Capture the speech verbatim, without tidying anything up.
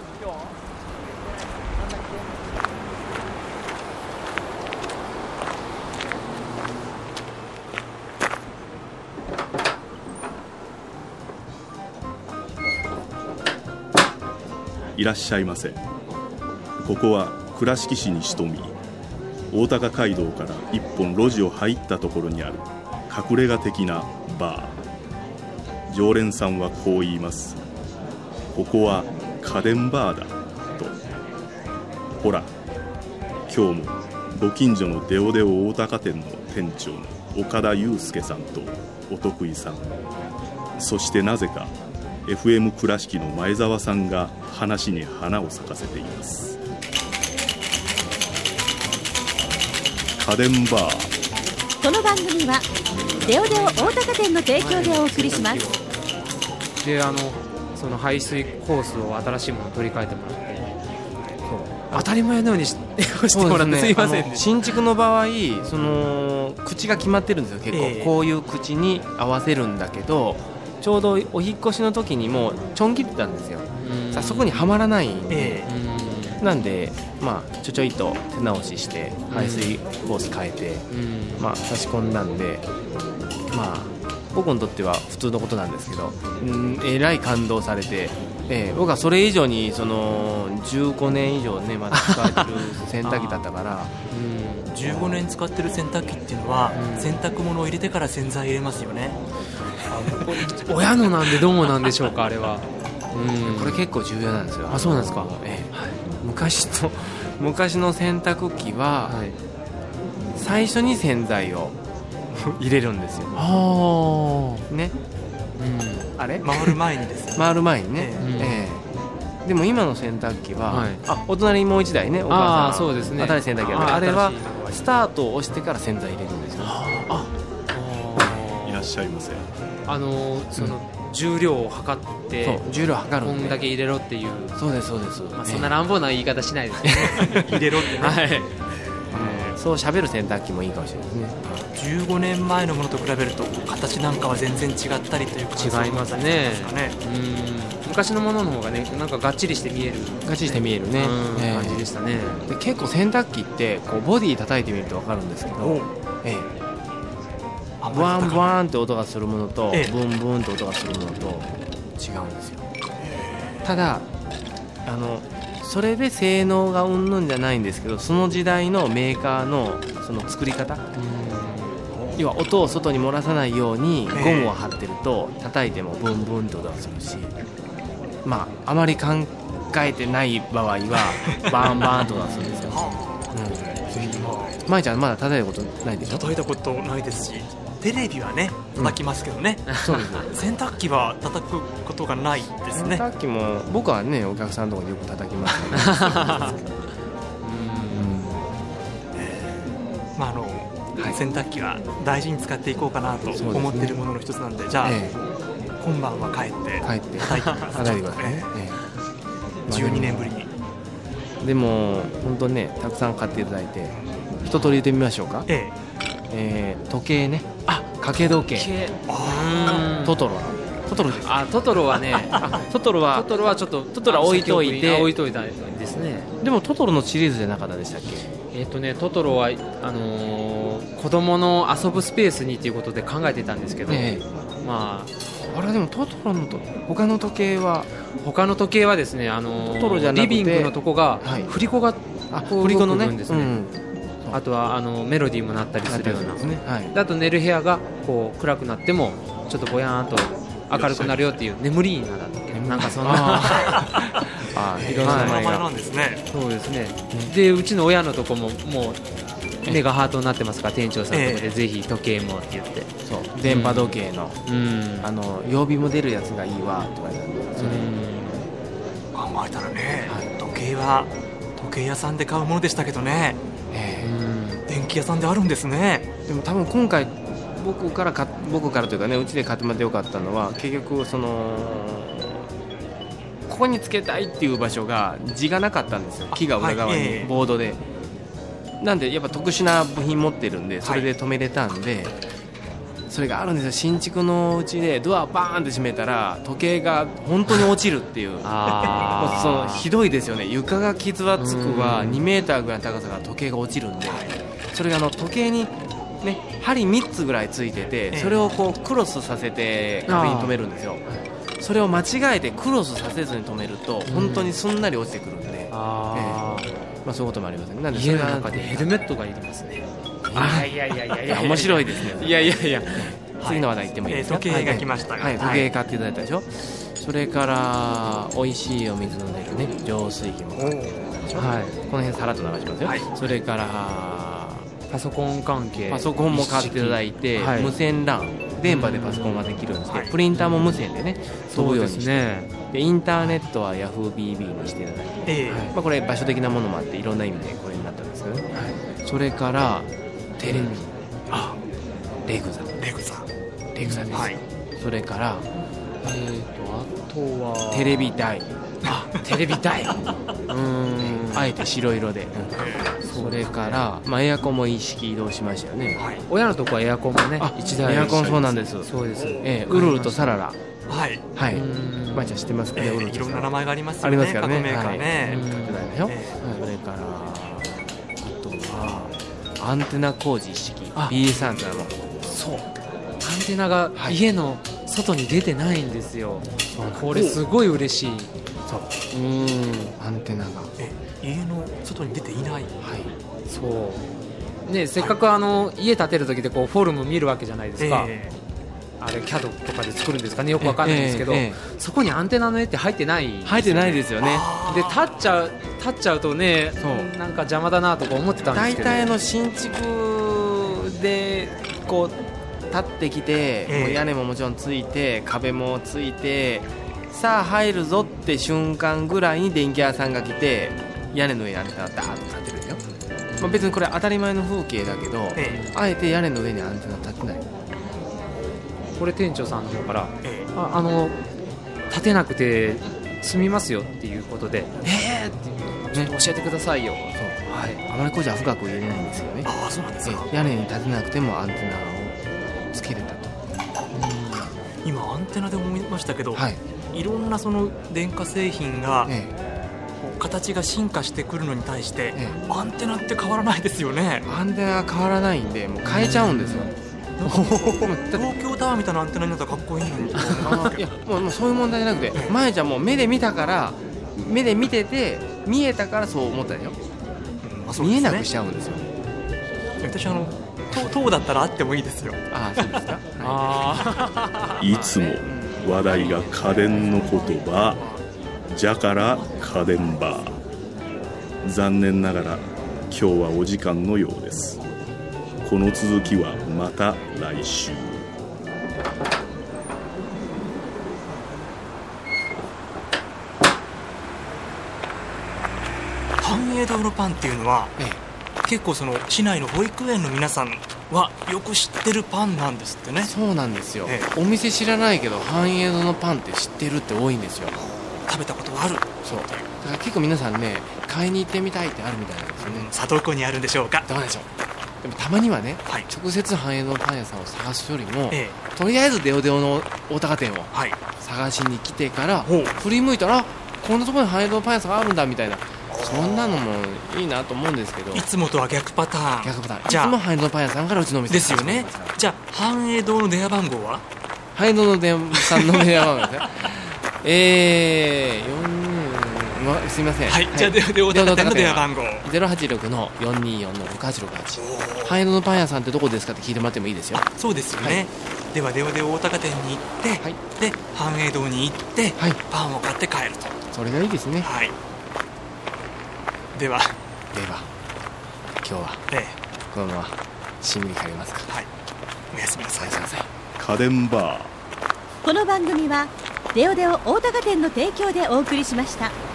いらっしゃいませ。ここは倉敷市に潜み、大高街道から一本路地を入ったところにある隠れ家的なバー。常連さんはこう言います。ここは家電バーだと。ほら、今日もご近所のデオデオ大高店の店長の岡田祐介さんとお得意さん、そしてなぜかエフエム 倉敷の前澤さんが話に花を咲かせています。家電バー。 この番組はデオデオ大高店の提供でお送りします。 で、あのその排水ホースを新しいものを取り替えてもらって、そう当たり前のようにししてもらって、すいません、ね、 新築の場合、その口が決まってるんですよ。結構、えー、こういう口に合わせるんだけど、ちょうどお引っ越しの時にもちょん切ってたんですよ。さあそこにはまらないんで、えー、なんで、まあ、ちょちょいと手直しして排水ホース変えて、まあ、差し込んだんで、まあ、僕にとっては普通のことなんですけど、うん、えらい感動されて、えー、僕はそれ以上にそのじゅうごねん以上ねまだ使われてる洗濯機だったからうん、じゅうごねん使ってる洗濯機っていうのは、うん、洗濯物を入れてから洗剤入れますよね。 親のなんでどうもなんでしょうか、あれは。 うん、これ結構重要なんですよ。 あ、そうなんですか。 ええ、はい、昔の昔の洗濯機は、はい、最初に洗剤を入れるんですよ。 ああ、 ね、うん、あれ回る前にですよ、ね、 回る前にね、ええええ、でも今の洗濯機は、はい、あ、お隣にもう一台ね、お母さん、あ、そうですね、新しい洗濯機 あ, あれはスタートを押してから洗剤入れるんですよ。ああ、いらっしゃいませ。 あのその、うん、重量を測って、 そう、重量測るんでこんだけ入れろっていう。 そうですそうです、 まあ、そんな乱暴な言い方しないですね入れろってね、はい、 えー、そう喋る洗濯機もいいかもしれないですね。 じゅうごねんまえのものと比べると形なんかは全然違ったりというか、 違いますね。うん、昔のものの方がね、なんかがっちりして見える、 がっちりして見えるね、 うん、えー、感じでしたね。 で、結構洗濯機ってこうボディ叩いてみると分かるんですけど、ええ、ブワンブワンって音がするものと、ええ、ブンブンって音がするものと違うんですよ。ただあのそれで性能がうんぬんじゃないんですけど、その時代のメーカーのその作り方、要は音を外に漏らさないようにゴムを貼ってると叩いてもブンブンって音がするし、まああまり考えてない場合はバンバンって音がするんですよ。うん、舞ちゃんまだ叩いたことないでしょ。 叩いたことないですし、テレビはね叩きますけどね、うん、そうですね。洗濯機は叩くことがないですね。 洗濯機も僕はね、お客さんのところでよく叩きますからねまああの、はい、洗濯機は大事に使っていこうかなと思っているものの一つなんで、じゃあ、ええ、今晩は帰って帰って叩いて叩いてくださいね、ええ、じゅうにねんぶりに。 でも本当ね、たくさん買っていただいて一通り言ってみましょうか。えええー、時計ね、あ、掛け時計、あ、トトロトトロです。 あ、トトロはねトトロはトトロはちょっとトトロは置いといて置いといたんですね。 でもトトロのシリーズじゃなかったでしたっけ。 えっ、ー、とねトトロはあのー、子供の遊ぶスペースにということで考えてたんですけど、えー、まああれでもトトロのと他の時計は他の時計はですね、あのー、トトロじゃなくてリビングのとこが、はい、振り子が振り子のね、うん、 あとはあのメロディーも鳴ったりするような、 ね、はい、 あと寝る部屋がこう暗くなってもちょっとぼやーんと明るくなるよっていう眠りーなだっけ、なんかそんなあいろんな名前がなんですね。 そうですね。でうちの親のとこももう目がハートになってますから、店長さんのとこでぜひ時計もって言って、 そう電波時計の、うん、あの曜日も出るやつがいいわとか言って、 考えたらね、はい、時計は時計屋さんで買うものでしたけどね、えー、電気屋さんであるんですね。 でも多分今回僕からか僕からというかね、うちで買ってもらってよかったのは、結局そのここにつけたいっていう場所が字がなかったんですよ。木が裏側にボードで、はいえー、なんでやっぱ特殊な部品持ってるんで、それで止めれたんで、はい、 それがあるんですよ。新築のうちでドアバーンって閉めたら時計が本当に落ちるっていうあもうそのひどいですよね。床が傷はつくわ、にメーターぐらいの高さから時計が落ちるんで、それがあの時計にね針みっつぐらいついてて、それをこうクロスさせて壁に止めるんですよ。それを間違えてクロスさせずに止めると本当にすんなり落ちてくるんで、 あええまあ、そういうこともありますね。なんでそ家れがの中でヘルメットがいりますね。いやいやいやいやいや面白いですね。 いやいやいや、 次の話題いってもいいですか。 えー時計が来ましたがはい、はい、時計買っていただいたでしょ、それから美味しいお水飲んでるね浄水器も買っていただいたでしょ、はい、この辺さらっと流しますよ、 はい、 それからパソコン関係パソコンも買っていただいて、はい、無線 ラン 電波でパソコンができるんですけど、はい、プリンターも無線でね飛ぶようにして、ね、でインターネットは ヤフービービー にしていただいて、えーはいまあ、これ場所的なものもあっていろんな意味でこれになったんですけどね、はい、それからテレビ、うん、あレグザレグザレグザです、はい、それからえーとあとはテレビ台あテレビ台うーんあえて白色で、うん、それから、まあ、エアコンも一式移動しましたよね、はい、 親のとこはエアコンもね一台エアコンそうなんですそうです、 えー、ウルルとサララはいはい、まあちゃん知ってますかね、えー、ウルルいろんな名前がありますよねありますからね各メーカーね、 はい、各台でしょ、えー、それからあとはアンテナ工事一式 ビーエス アンテナもそうアンテナが家の外に出てないんですよ、はい、これすごい嬉しい。 そううんアンテナがえ家の外に出ていない、はい、 そうね、せっかくあの、はい、家建てる時でこうフォルム見るわけじゃないですか、えー、あれ キャド とかで作るんですかねよくわかんないんですけど、えーえー、そこにアンテナの絵って入ってない入ってないですよね。 で立っちゃう立っちゃうとねそうなんか邪魔だなとか思ってたんですけど、 大体の新築でこう立ってきて、えー、もう屋根ももちろんついて壁もついてさあ入るぞって瞬間ぐらいに電気屋さんが来て屋根の上にアンテナがダーッと立ってるんですよ、まあ、別にこれ当たり前の風景だけど、えー、あえて屋根の上にアンテナ立ってない。 これ店長さんの方から、えー、あ, あの立てなくて済みますよっていうことでえーってちょっと教えてくださいよ、ね、 そう、はい、あまり工事は深く入れないんですよね。 ああそうなんですか。 屋根に立てなくてもアンテナをつけれたと。 今アンテナで思いましたけど、はい、いろんなその電化製品が、ええ、形が進化してくるのに対して、ええ、アンテナって変わらないですよね。 アンテナが変わらないんでもう変えちゃうんですよ。 東京タワーみたいなアンテナになったらかっこいいのにあいやもう、もうそういう問題じゃなくて、ええ、前ちゃんもう目で見たから目で見てて見えたからそう思ったでしょ、うんあそうですね、見えなくしちゃうんですよ。 私あの塔だったらあってもいいですよ。 ああそうですか、 はい、いつも話題が家電の言葉じゃから家電バー。残念ながら今日はお時間のようです。この続きはまた来週。 繁栄堂のパンっていうのは、ええ、結構その市内の保育園の皆さんはよく知ってるパンなんですってね。 そうなんですよ、ええ、お店知らないけど繁栄堂のパンって知ってるって多いんですよ。 食べたことある。 そうだから結構皆さんね買いに行ってみたいってあるみたいなんですよね、 うん、さあどこにあるんでしょうか。 どうでしょう。でもたまにはね、はい、直接繁栄堂のパン屋さんを探すよりも、ええ、とりあえずデオデオの大高店を探しに来てから、はい、振り向いたらこんなところに繁栄堂のパン屋さんがあるんだみたいな、そんなのもいいなと思うんですけど、 いつもとは逆パターン。 逆パターン。じゃあいつも繁栄堂のパン屋さんからうちのお店ですよね。じゃあ繁栄堂の電話番号は繁栄堂の電話さんの電話番号ですねえーよんま、すみません、 はい、じゃあ大高店の電話番号ゼロはちろくのよんにーよんのろくはちろくはち。繁栄堂のパン屋さんってどこですかって聞いてもらってもいいですよ。 そうですよね、はい、ではではで大高店に行って、はい、で繁栄堂に行って、はい、パンを買って帰ると。 それがいいですね、 はい、ではでは今日は、ええ、このまましんみり帰りますか。 はい、おやすみなさい。 家電バー。 この番組はデオデオ大高店の提供でお送りしました。